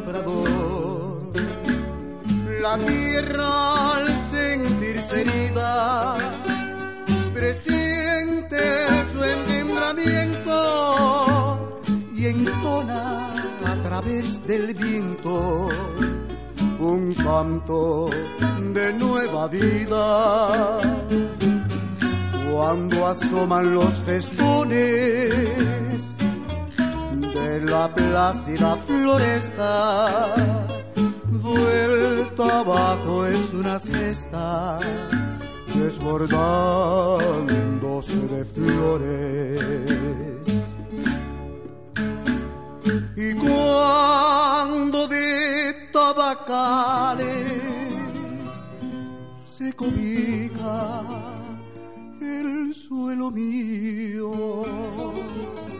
labrador. La tierra al sentirse herida presiente su enmembramiento y entona a través del viento un canto de nueva vida. Cuando asoman los festones de la plácida floresta, vuelta abajo es una cesta desbordándose de flores. Y cuando de tabacales se cobija el suelo mío,